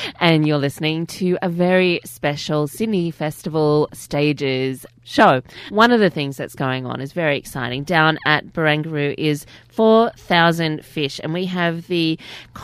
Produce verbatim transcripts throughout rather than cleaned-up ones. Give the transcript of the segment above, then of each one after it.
and you're listening to a very special Sydney Festival Stages show. One of the things that's going on is very exciting. Down at Barangaroo is four thousand Fish, and we have the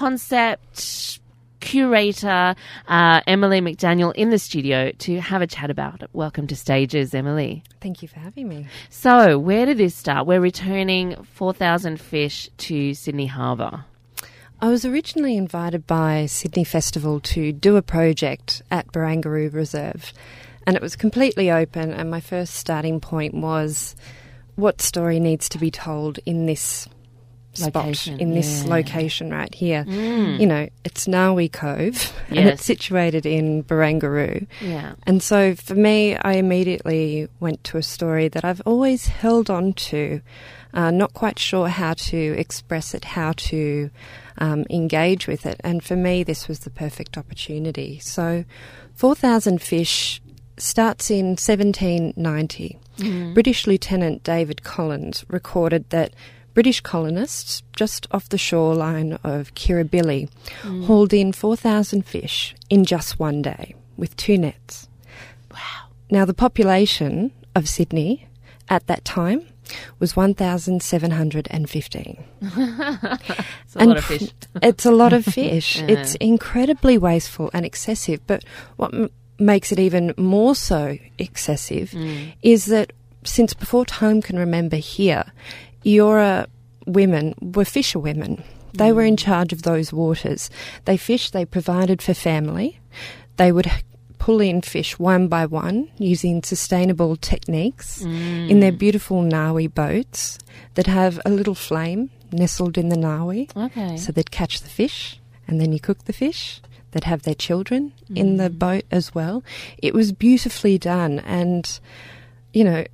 concept curator, uh, Emily McDaniel, in the studio to have a chat about it. Welcome to Stages, Emily. Thank you for having me. So, where did this start? We're returning four thousand Fish to Sydney Harbour. I was originally invited by Sydney Festival to do a project at Barangaroo Reserve, and it was completely open, and my first starting point was what story needs to be told in this Location, spot, in this yeah. location right here. Mm. You know, it's Nawi Cove, and Yes. it's situated in Barangaroo. Yeah. And so for me, I immediately went to a story that I've always held on to, uh, not quite sure how to express it, how to um, engage with it. And for me, this was the perfect opportunity. So four thousand Fish starts in seventeen ninety. Mm. British Lieutenant David Collins recorded that British colonists just off the shoreline of Kirribilli mm. hauled in four thousand fish in just one day with two nets. Wow. Now, the population of Sydney at that time was one thousand seven hundred fifteen. It's a And lot of fish. It's a lot of fish. Yeah. It's incredibly wasteful and excessive. But what m- makes it even more so excessive Mm. is that since before time can remember here, Eora women were fisherwomen. They were in charge of those waters. They fished, they provided for family. They would h- pull in fish one by one using sustainable techniques Mm. in their beautiful Nawi boats that have a little flame nestled in the Nawi. Okay. So they'd catch the fish and then you cook the fish. They'd have their children in the boat as well. It was beautifully done, and, you know,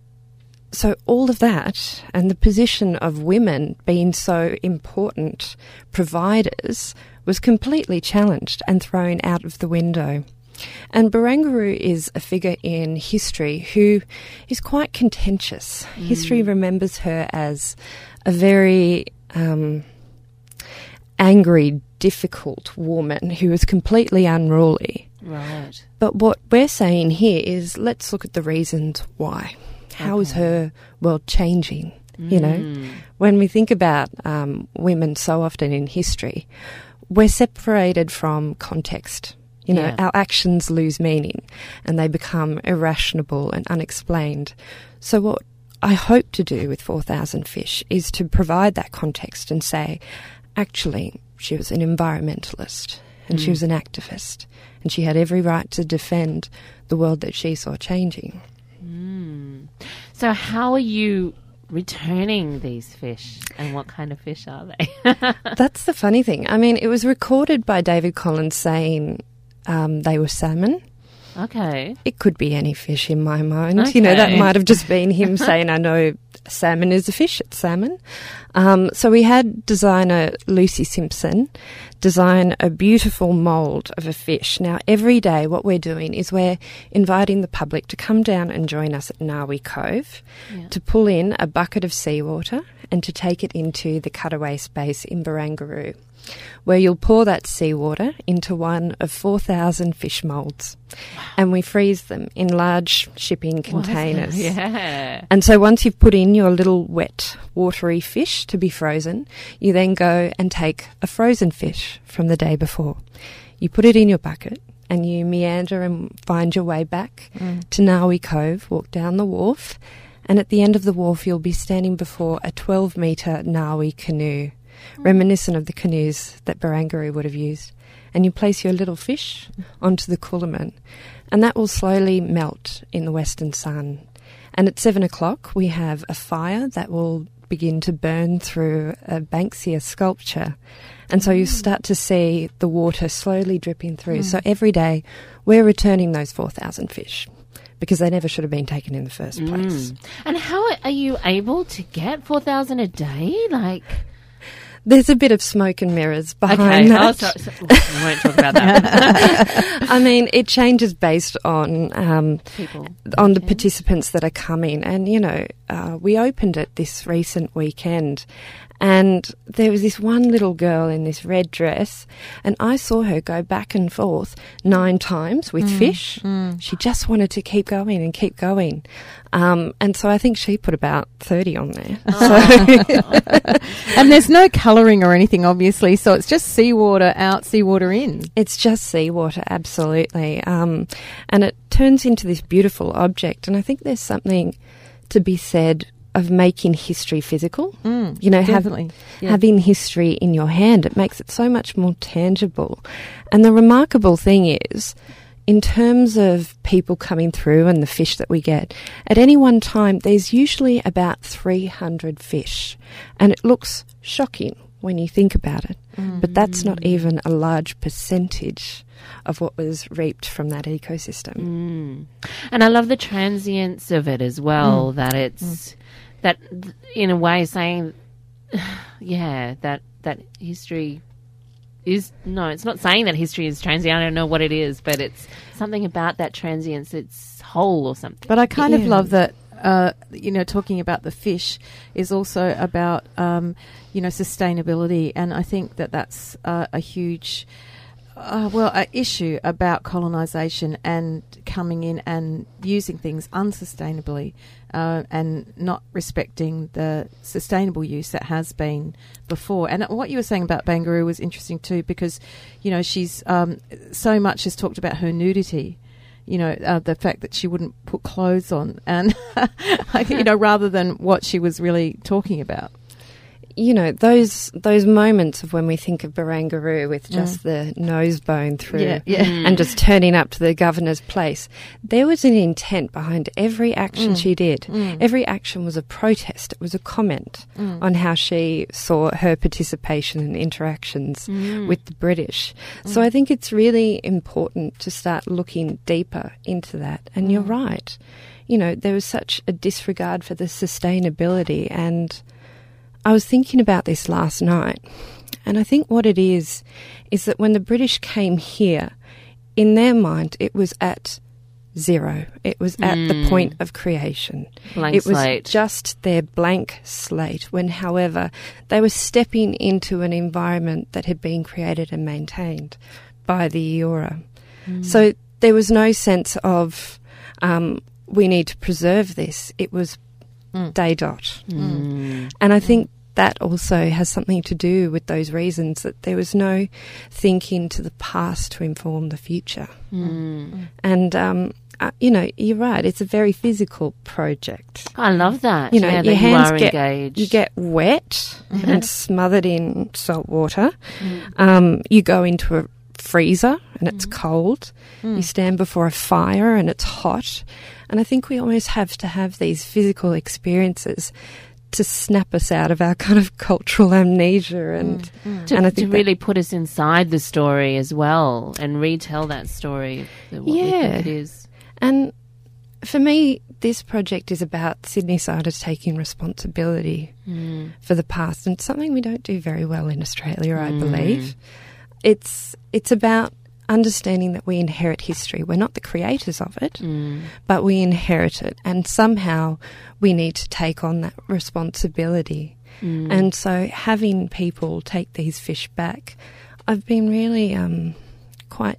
so all of that and the position of women being so important providers was completely challenged and thrown out of the window. And Barangaroo is a figure in history who is quite contentious. Mm. History remembers her as a very um, angry, difficult woman who was completely unruly. Right. But what we're saying here is let's look at the reasons why. How is Okay. her world changing? You know, Mm. when we think about um, women so often in history, we're separated from context. You know, Yeah. our actions lose meaning and they become irrational and unexplained. So what I hope to do with four thousand Fish is to provide that context and say, actually, she was an environmentalist and Mm. she was an activist and she had every right to defend the world that she saw changing. Mm. So how are you returning these fish, and what kind of fish are they? That's the funny thing. I mean, it was recorded by David Collins saying um, they were salmon. Okay. It could be any fish in my mind. You know, that Okay. might have just been him saying, I know salmon is a fish, it's salmon. Um, so we had designer Lucy Simpson design a beautiful mould of a fish. Now, every day what we're doing is we're inviting the public to come down and join us at Nawi Cove Yeah. to pull in a bucket of seawater and to take it into the cutaway space in Barangaroo, where you'll pour that seawater into one of four thousand fish moulds. And we freeze them in large shipping containers. Yeah. And so once you've put in your little wet, watery fish to be frozen, you then go and take a frozen fish from the day before. You put it in your bucket and you meander and find your way back Mm. to Nawi Cove, walk down the wharf, and at the end of the wharf you'll be standing before a twelve metre Nawi canoe, reminiscent of the canoes that Barangaroo would have used. And you place your little fish onto the coulerman, and that will slowly melt in the western sun. And at seven o'clock, we have a fire that will begin to burn through a Banksia sculpture. And so you start to see the water slowly dripping through. Mm. So every day, we're returning those four thousand fish because they never should have been taken in the first place. Mm. And how are you able to get four thousand a day? Like... There's a bit of smoke and mirrors behind Okay. that. Oh, sorry, sorry. We won't talk about that. I mean, it changes based on um, People. on the Okay. participants that are coming. And, you know, uh, we opened it this recent weekend And there was this one little girl in this red dress, and I saw her go back and forth nine times with Mm, fish. mm. She just wanted to keep going and keep going. Um, and so I think she put about thirty on there. So And there's no colouring or anything, obviously, so it's just seawater out, seawater in. it's just seawater, absolutely. Um, and it turns into this beautiful object. And I think there's something to be said of making history physical. Mm, You know, have, definitely. Yeah. having history in your hand, it makes it so much more tangible. And the remarkable thing is, in terms of people coming through and the fish that we get, at any one time there's usually about three hundred fish. And it looks shocking when you think about it. Mm. But that's not even a large percentage of what was reaped from that ecosystem. Mm. And I love the transience of it as well, that it's that th- in a way saying, yeah, that that history is, no, it's not saying that history is transient. I don't know what it is, but it's something about that transience, it's whole or something. But I kind of Yeah. love that, uh, you know, talking about the fish is also about, um, you know, sustainability. And I think that that's uh, a huge, uh, well, a issue about colonisation and coming in and using things unsustainably uh, and not respecting the sustainable use that has been before. And what you were saying about Barangaroo was interesting too, because, you know, she's um, so much has talked about her nudity. You know, uh, the fact that she wouldn't put clothes on, and like, you know, rather than what she was really talking about. You know, those those moments of when we think of Barangaroo with just the nose bone through Yeah, yeah. and just turning up to the governor's place, there was an intent behind every action Mm. she did. Mm. Every action was a protest. It was a comment Mm. on how she saw her participation and interactions Mm. with the British. So I think it's really important to start looking deeper into that. And you're right. You know, there was such a disregard for the sustainability, and I was thinking about this last night, and I think what it is, is that when the British came here, in their mind, it was at zero. It was at the point of creation. Blank it was slate. just their blank slate, when, however, they were stepping into an environment that had been created and maintained by the Eora. So there was no sense of, um, we need to preserve this. It was Mm. day dot. Mm. And I think that also has something to do with those reasons, that there was no thinking to the past to inform the future. Mm. And, um, uh, you know, you're right, it's a very physical project. I love that. You know, yeah, your that hands you are get, engaged. you get wet and smothered in salt water. Mm. Um, you go into a freezer and it's cold. Mm. You stand before a fire and it's hot. And I think we almost have to have these physical experiences to snap us out of our kind of cultural amnesia. And, Mm. to, and I to think that- really put us inside the story as well and retell that story. What we Yeah. think it is. and for me, this project is about Sydney-siders taking responsibility Mm. for the past, and it's something we don't do very well in Australia, I Mm. believe. It's it's about understanding that we inherit history. We're not the creators of it, Mm. but we inherit it, and somehow we need to take on that responsibility. Mm. And so having people take these fish back, I've been really um, quite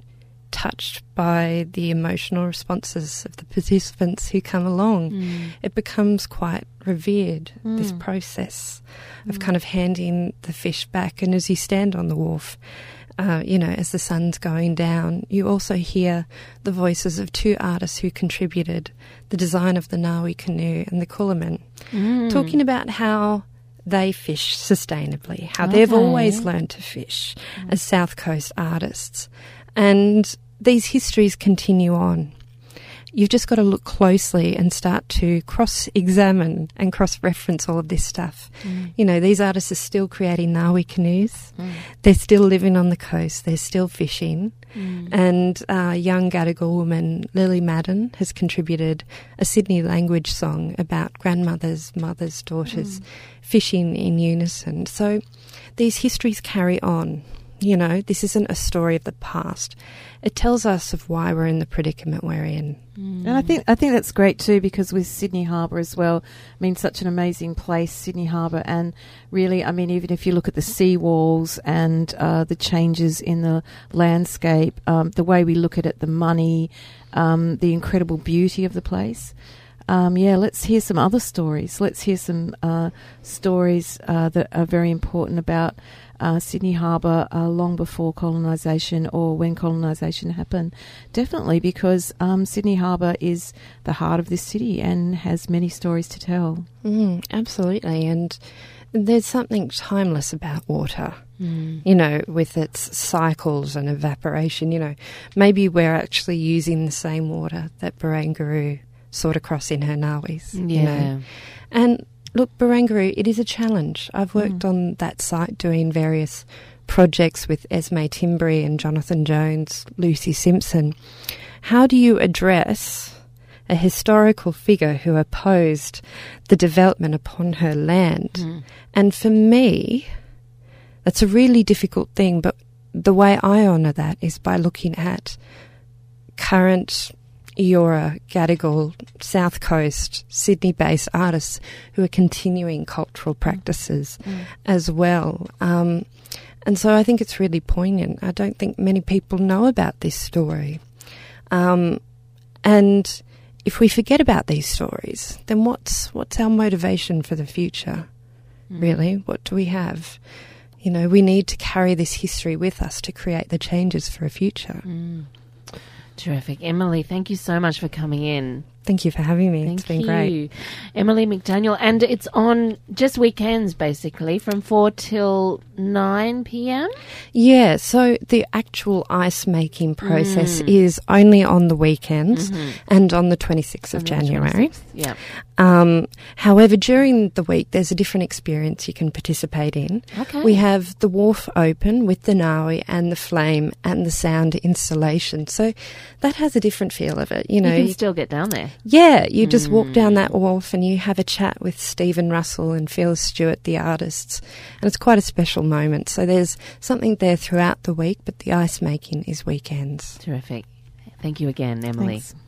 touched by the emotional responses of the participants who come along. Mm. It becomes quite revered, this Mm. process of kind of handing the fish back. And as you stand on the wharf, uh, you know, as the sun's going down, you also hear the voices of two artists who contributed the design of the Ngawi canoe and the Coolamon, Mm. talking about how they fish sustainably, how they've Okay. always learned to fish as South Coast artists. And these histories continue on. You've just got to look closely and start to cross-examine and cross-reference all of this stuff. Mm. You know, these artists are still creating Ngawi canoes. Mm. They're still living on the coast. They're still fishing. Mm. And uh, young Gadigal woman Lily Madden has contributed a Sydney language song about grandmothers, mothers, daughters fishing in unison. So these histories carry on. You know, this isn't a story of the past. It tells us of why we're in the predicament we're in. Mm. And I think I think that's great too, because with Sydney Harbour as well, I mean, such an amazing place, Sydney Harbour, and really, I mean, even if you look at the sea walls and uh, the changes in the landscape, um, the way we look at it, the money, um, the incredible beauty of the place. Um, yeah, let's hear some other stories. Let's hear some uh, stories uh, that are very important about uh, Sydney Harbour uh, long before colonisation or when colonisation happened. Definitely, because um, Sydney Harbour is the heart of this city and has many stories to tell. Mm, absolutely, and there's something timeless about water. Mm. You know, with its cycles and evaporation. You know, maybe we're actually using the same water that Barangaroo sought across in her Nawis. Yeah. You know? And look, Barangaroo, it is a challenge. I've worked Mm. on that site doing various projects with Esme Timbry and Jonathan Jones, Lucy Simpson. How do you address a historical figure who opposed the development upon her land? Mm. And for me, that's a really difficult thing, but the way I honour that is by looking at current Eora, Gadigal, South Coast, Sydney-based artists who are continuing cultural practices Mm. as well. Um, and so I think it's really poignant. I don't think many people know about this story. Um, and if we forget about these stories, then what's what's our motivation for the future, Mm. really? What do we have? You know, we need to carry this history with us to create the changes for a future. Mm. Terrific. Emily, thank you so much for coming in. Thank you for having me. Thank it's been you. great. Emily McDaniel. And it's on just weekends, basically, from four till nine p.m. Yeah, so the actual ice making process Mm. is only on the weekends Mhm. and on the twenty-sixth of On the January. twenty-sixth. Yeah. Um, however, during the week, there's a different experience you can participate in. Okay. We have the wharf open with the Nawi and the flame and the sound installation. So that has a different feel of it. You know, you can you- still get down there. yeah, you just walk Mm. down that wharf and you have a chat with Stephen Russell and Phil Stewart, the artists, and it's quite a special moment. So there's something there throughout the week, but the ice making is weekends. Terrific. Thank you again, Emily. Thanks.